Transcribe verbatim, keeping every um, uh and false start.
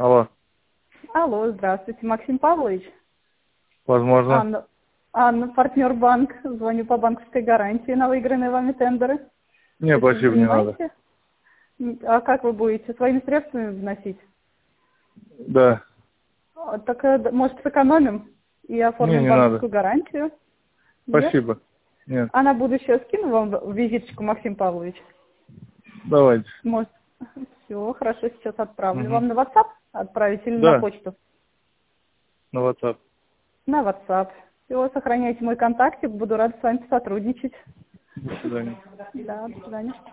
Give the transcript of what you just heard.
Алло. Алло, здравствуйте, Максим Павлович. Возможно. Анна, Анна, партнер банк. Звоню по банковской гарантии на выигранные вами тендеры. Не, Вы спасибо, не надо. занимаетесь? А как вы будете? Своими средствами вносить? Да. А, Так, э, д- может, сэкономим и Не, оформим не банковскую надо. гарантию? Нет? Спасибо. Нет. А на будущее скину вам в- визиточку, Максим Павлович? Давайте. Может. Все, хорошо, сейчас отправлю. Угу. Вам на WhatsApp отправить или на Да, почту? на WhatsApp. На WhatsApp. Все, сохраняйте мой контактик, буду рада с вами сотрудничать. До свидания. Да, до свидания.